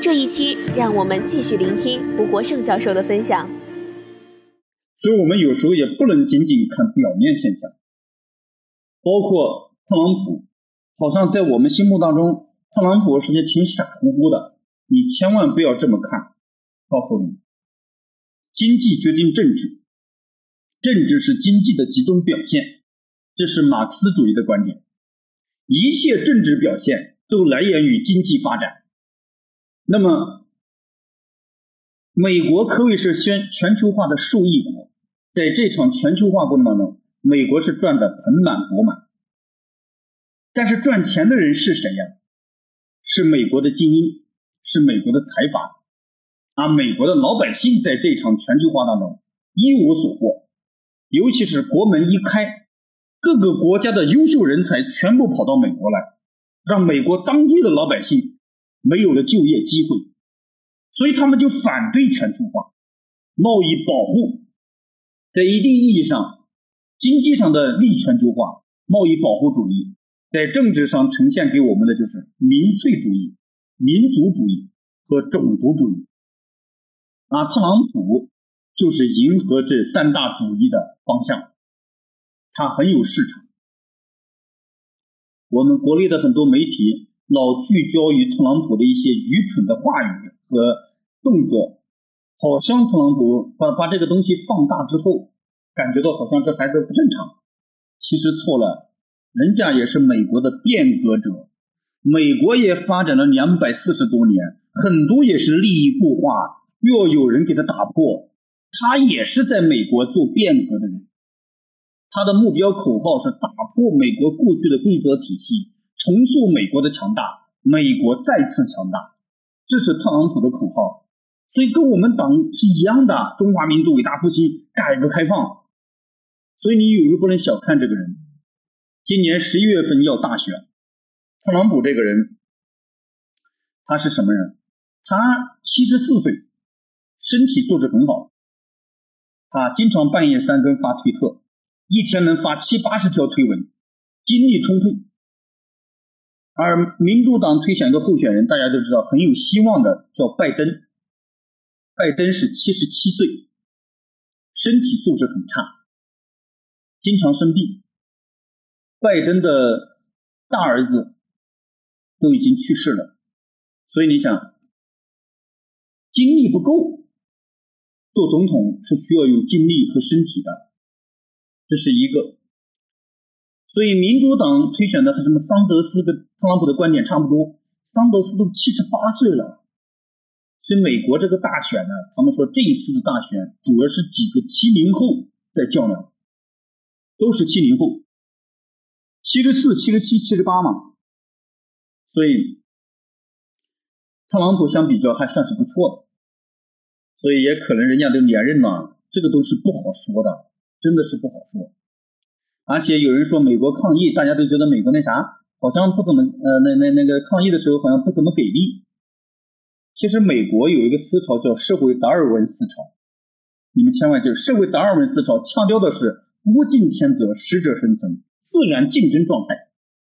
这一期，让我们继续聆听胡国胜教授的分享。 所以我们有时候也不能仅仅看表面现象，包括特朗普，好像在我们心目当中，特朗普实际挺傻乎乎的，你千万不要这么看。告诉你，经济决定政治，政治是经济的集中表现，这是马克思主义的观点。一切政治表现都来源于经济发展。那么美国可谓是全球化的受益国，在这场全球化过程当中，美国是赚得盆满钵满。但是赚钱的人是谁呀？是美国的精英，是美国的财阀，而美国的老百姓在这场全球化当中一无所获。尤其是国门一开，各个国家的优秀人才全部跑到美国来，让美国当地的老百姓没有了就业机会，所以他们就反对全球化。贸易保护在一定意义上，经济上的利全球化，贸易保护主义，在政治上呈现给我们的就是民粹主义、民族主义和种族主义。特朗普就是迎合这三大主义的方向，他很有市场。我们国内的很多媒体老聚焦于特朗普的一些愚蠢的话语和动作，好像特朗普把这个东西放大之后，感觉到好像这孩子不正常。其实错了，人家也是美国的变革者，美国也发展了240多年，很多也是利益固化，又要有人给他打破。他也是在美国做变革的人，他的目标口号是打破美国过去的规则体系，重塑美国的强大，美国再次强大，这是特朗普的口号。所以跟我们党是一样的，中华民族伟大复兴，改革开放。所以你有时候不能小看这个人。今年11月份要大选，特朗普这个人他是什么人？他74岁，身体素质很好，他经常半夜3更发推特，一天能发70-80条推文，精力充沛。而民主党推选的候选人大家都知道很有希望的叫拜登，拜登是77岁，身体素质很差，经常生病。拜登的大儿子都已经去世了，所以你想精力不够，做总统是需要有精力和身体的，这是一个。所以民主党推选的什么桑德斯跟特朗普的观点差不多，桑德斯都78岁了。所以美国这个大选呢，他们说这一次的大选主要是几个70后在较量，都是70后，74、77、78嘛。所以特朗普相比较还算是不错的，所以也可能人家都连任了，这个都是不好说的，真的是不好说。而且有人说美国抗议，大家都觉得美国那啥好像不怎么那个抗议的时候好像不怎么给力。其实美国有一个思潮叫社会达尔文思潮，你们千万记住，社会达尔文思潮强调的是物竞天择，适者生存，自然竞争状态。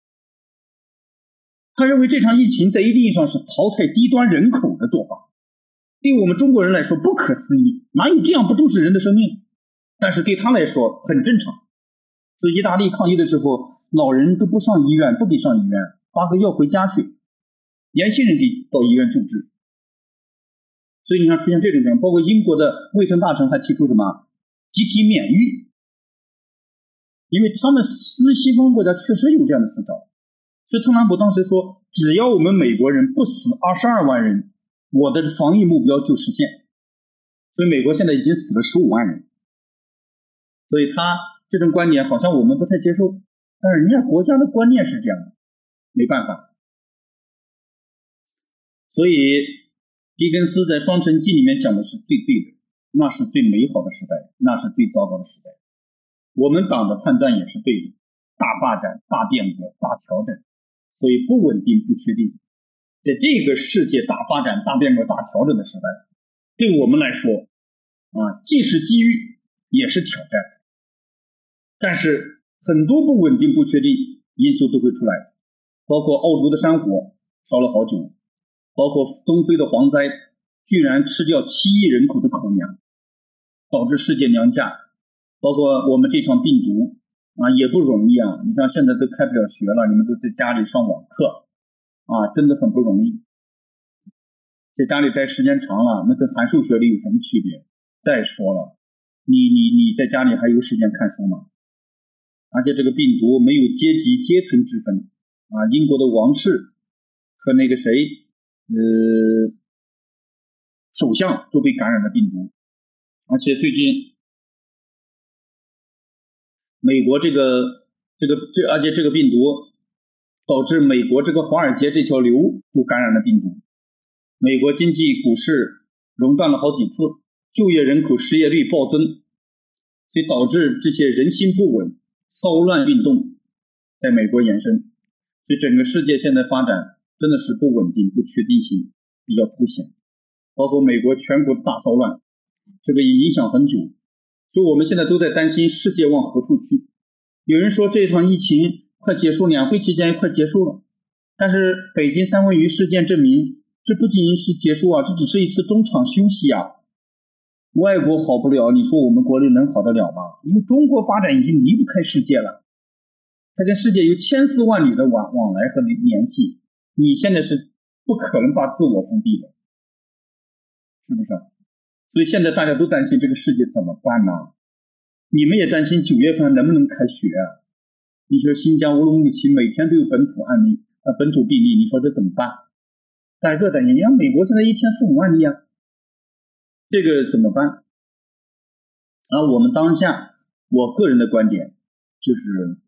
他认为这场疫情在一定意义上是淘汰低端人口的做法，对我们中国人来说不可思议，哪有这样不重视人的生命？但是对他来说很正常。所以意大利抗议的时候，老人都不上医院，不给上医院，发个药回家去，年轻人给到医院救治。所以你看出现这种情况，包括英国的卫生大臣还提出什么集体免疫，因为他们西方国家确实有这样的思潮。所以特朗普当时说，只要我们美国人不死22万人，我的防疫目标就实现。所以美国现在已经死了15万人，所以他这种观点好像我们不太接受，但是人家国家的观念是这样的，没办法。所以狄更斯在《双城记》里面讲的是最对的，那是最美好的时代，那是最糟糕的时代。我们党的判断也是对的，大发展、大变革、大调整，所以不稳定、不确定。在这个世界大发展、大变革、大调整的时代，对我们来说既是机遇也是挑战。但是很多不稳定、不确定因素都会出来，包括澳洲的山火烧了好久， 包括东非的蝗灾，居然吃掉7亿人口的口粮，导致世界粮价。包括我们这场病毒也不容易啊！你看现在都开不了学了，你们都在家里上网课真的很不容易。在家里待时间长了，那跟函授学里有什么区别？再说了，你在家里还有时间看书吗？而且这个病毒没有阶级阶层之分英国的王室和那个谁首相都被感染了病毒。而且最近美国而且这个病毒导致美国这个华尔街这条流都感染了病毒，美国经济股市熔断了好几次，就业人口失业率暴增，所以导致这些人心不稳、骚乱运动在美国延伸，所以整个世界现在发展真的是不稳定、不确定性比较凸显，包括美国全国的大骚乱，这个也影响很久，所以我们现在都在担心世界往何处去。有人说这场疫情快结束，两会期间快结束了，但是北京三文鱼事件证明，这不仅仅是结束这只是一次中场休息外国好不了，你说我们国内能好得了吗？因为中国发展已经离不开世界了，它跟世界有千丝万缕的往来和联系，你现在是不可能把自我封闭的，是不是？所以现在大家都担心这个世界怎么办呢？你们也担心9月份能不能开学你说新疆乌鲁木齐每天都有本土病例，你说这怎么办？大家都担心，你看美国现在一天4-5万例这个怎么办？我们当下我个人的观点就是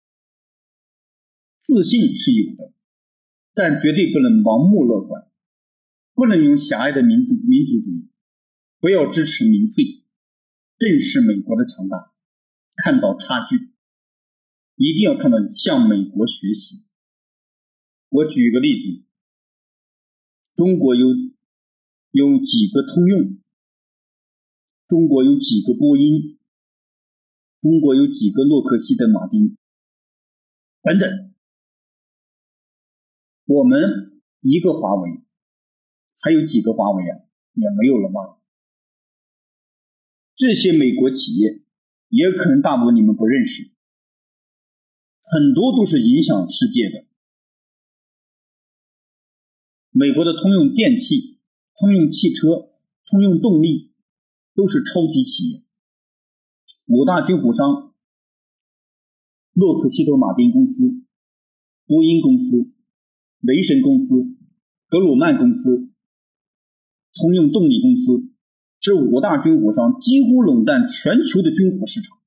自信是有的，但绝对不能盲目乐观，不能用狭隘的民族主义，不要支持民粹，正视美国的强大，看到差距，一定要看到向美国学习。我举一个例子，中国有几个通用，中国有几个波音，中国有几个洛克希德马丁等等，我们一个华为，还有几个华为也没有了吗？这些美国企业也可能大部分你们不认识，很多都是影响世界的。美国的通用电气、通用汽车、通用动力都是超级企业。5大军火商，洛克希德马丁公司、波音公司、雷神公司、格鲁曼公司、通用动力公司，这5大军火商几乎垄断全球的军火市场。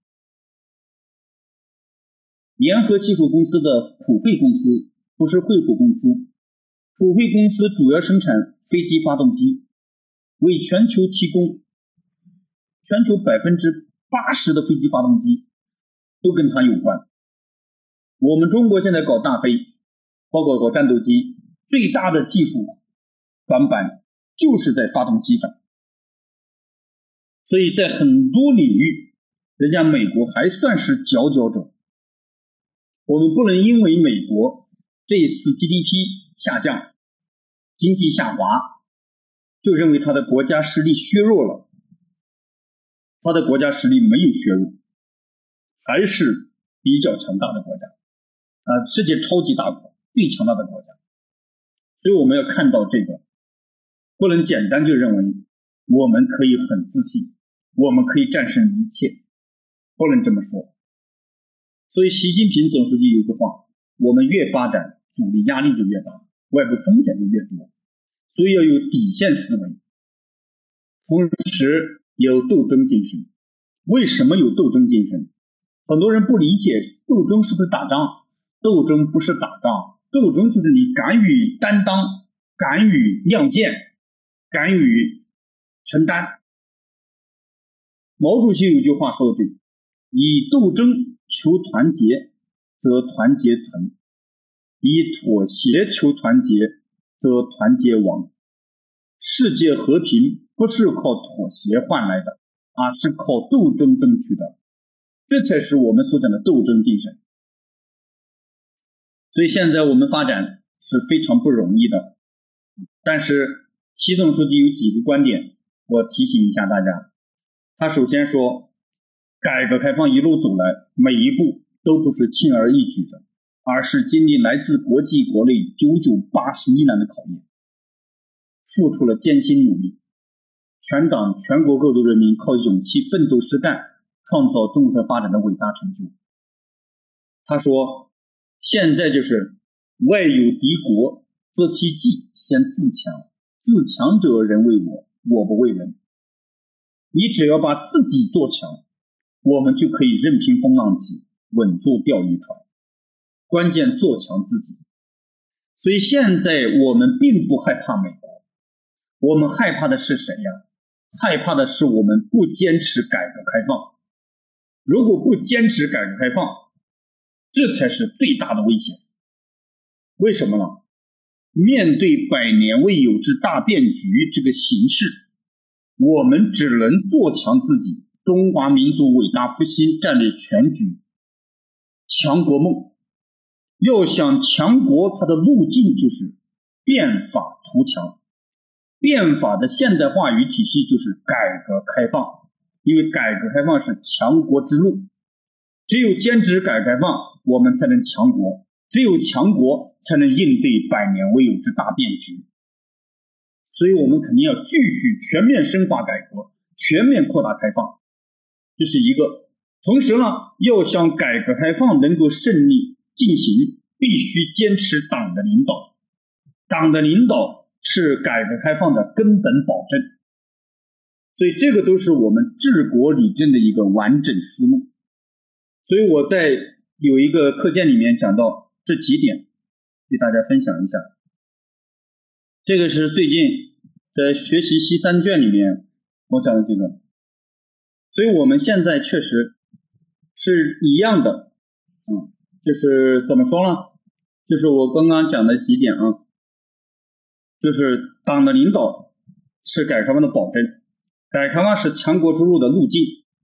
联合技术公司的普惠公司不是惠普公司，普惠公司主要生产飞机发动机，为全球提供全球80%的飞机发动机都跟它有关。我们中国现在搞大飞，包括搞战斗机，最大的技术短板就是在发动机上。所以在很多领域，人家美国还算是佼佼者。我们不能因为美国这一次 GDP 下降，经济下滑，就认为他的国家实力削弱了。他的国家实力没有削弱，还是比较强大的国家世界超级大国，最强大的国家。所以我们要看到这个，不能简单就认为我们可以很自信，我们可以战胜一切，不能这么说。所以习近平总书记有句话，我们越发展，阻力压力就越大，外部风险就越多，所以要有底线思维，同时有斗争精神。为什么有斗争精神？很多人不理解斗争是不是打仗？斗争不是打仗，斗争就是你敢于担当，敢于亮剑，敢于承担。毛主席有句话说的对，以斗争求团结，则团结成；以妥协求团结，则团结亡。世界和平不是靠妥协换来的是靠斗争争取的，这才是我们所讲的斗争精神。所以现在我们发展是非常不容易的， 但是习总书记有几个观点，我提醒一下大家。他首先说，改革开放一路走来，每一步都不是轻而易举的，而是经历来自国际国内久久81难的考验，付出了艰辛努力。全党全国各族人民靠勇气奋斗实干，创造中国发展的伟大成就。他说，现在就是外有敌国，择其计，先自强，自强者人为我，我不为人。你只要把自己做强，我们就可以任凭风浪急，稳坐钓鱼船。关键做强自己。所以现在我们并不害怕美国，我们害怕的是谁呀？害怕的是我们不坚持改革开放。如果不坚持改革开放，这才是最大的危险。为什么呢？面对百年未有之大变局这个形势，我们只能做强自己中华民族伟大复兴战略全局，强国梦。要想强国，它的路径就是变法图强。变法的现代化语体系就是改革开放，因为改革开放是强国之路。只有坚持改革开放，我们才能强国，只有强国才能应对百年未有之大变局。所以我们肯定要继续全面深化改革，全面扩大开放，这是一个。同时呢，要想改革开放能够顺利进行，必须坚持党的领导。党的领导是改革开放的根本保证。所以这个都是我们治国理政的一个完整思路。所以我在有一个课件里面讲到这几点，给大家分享一下。这个是最近在学习西三卷里面我讲的这个。所以我们现在确实是一样的，就是怎么说呢？就是我刚刚讲的几点啊，就是党的领导是改革开放的保证，改革开放是强国之路的路径，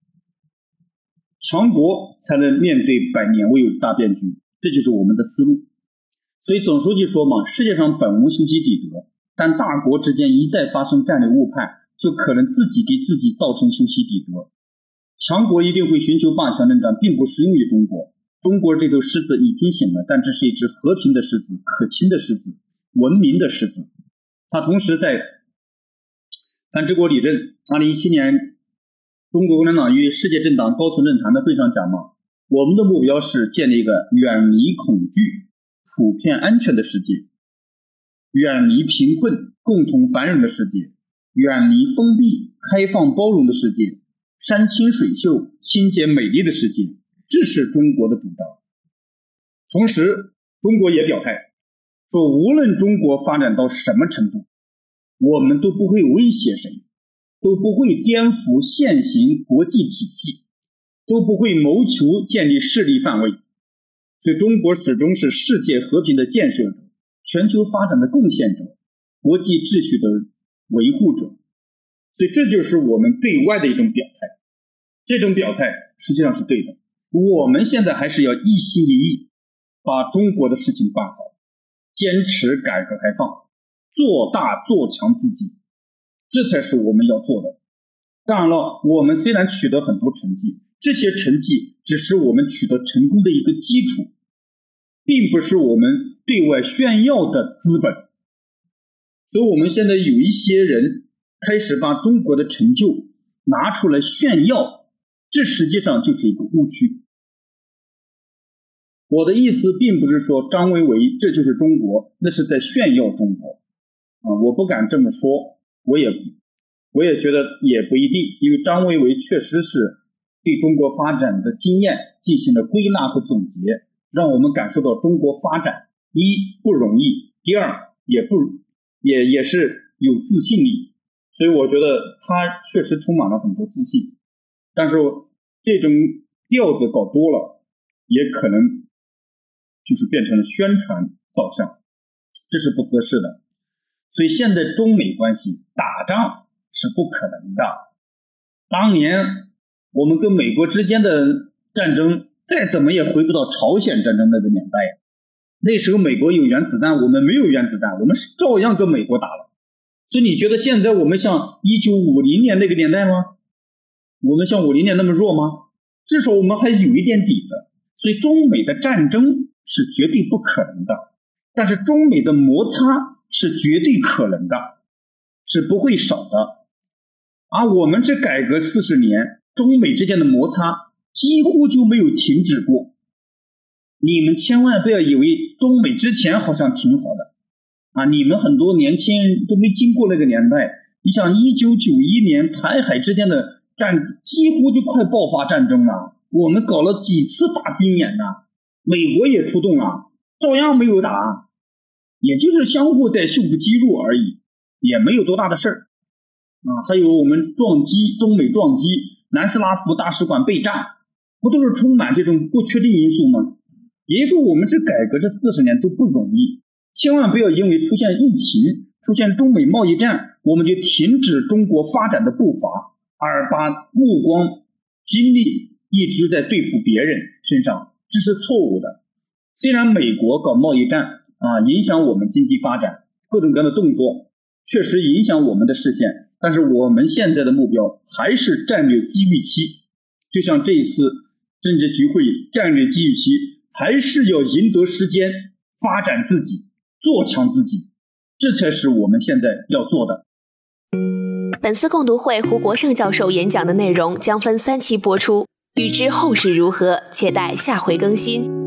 强国才能面对百年未有的大变局，这就是我们的思路。所以总书记说嘛，世界上本无修昔底德，但大国之间一再发生战略误判，就可能自己给自己造成修昔底德。强国一定会寻求霸权论战，并不适用于中国。中国这头狮子已经醒了，但这是一只和平的狮子，可亲的狮子，文明的狮子。他同时在谈治国理政2017年中国共产党与世界政党高层论坛的会上讲嘛，我们的目标是建立一个远离恐惧、普遍安全的世界，远离贫困、共同繁荣的世界，远离封闭、开放包容的世界，山清水秀、清洁美丽的世界，这是中国的主张。同时中国也表态说，无论中国发展到什么程度，我们都不会威胁谁，都不会颠覆现行国际体系，都不会谋求建立势力范围。所以中国始终是世界和平的建设者，全球发展的贡献者，国际秩序的维护者。所以这就是我们对外的一种表态，这种表态实际上是对的。我们现在还是要一心一意把中国的事情办好，坚持改革开放，做大做强自己，这才是我们要做的。当然了，我们虽然取得很多成绩，这些成绩只是我们取得成功的一个基础，并不是我们对外炫耀的资本。所以我们现在有一些人开始把中国的成就拿出来炫耀，这实际上就是一个误区。我的意思并不是说张维为这就是中国，那是在炫耀中国我不敢这么说，我也觉得也不一定，因为张维为确实是对中国发展的经验进行了归纳和总结，让我们感受到中国发展一不容易，第二也是有自信力，所以我觉得他确实充满了很多自信。但是这种调子搞多了，也可能就是变成了宣传导向，这是不合适的。所以现在中美关系打仗是不可能的。当年我们跟美国之间的战争再怎么也回不到朝鲜战争那个年代呀。那时候美国有原子弹，我们没有原子弹，我们照样跟美国打了。 所以你觉得现在我们像1950年那个年代吗？我们像50年那么弱吗？至少我们还有一点底子。所以中美的战争是绝对不可能的，但是中美的摩擦是绝对可能的，是不会少的。而我们这改革40年，中美之间的摩擦几乎就没有停止过。你们千万不要以为中美之前好像挺好的你们很多年轻人都没经过那个年代。你想1991年台海之间的几乎就快爆发战争了，我们搞了几次大军演呢，美国也出动了，照样没有打，也就是相互在袖部击入而已，也没有多大的事儿还有我们撞击，中美撞击，南斯拉夫大使馆被炸，不都是充满这种不确定因素吗？也就是说我们这改革这40年都不容易，千万不要因为出现疫情，出现中美贸易战，我们就停止中国发展的步伐，而把目光精力一直在对付别人身上，这是错误的。虽然美国搞贸易战影响我们经济发展，各种各样的动作确实影响我们的视线，但是我们现在的目标还是战略机遇期。就像这一次政治局会议，战略机遇期还是要赢得时间，发展自己，做强自己，这才是我们现在要做的。 本次共读会胡国胜教授演讲的内容将分3期播出，欲知后事如何，且待下回更新。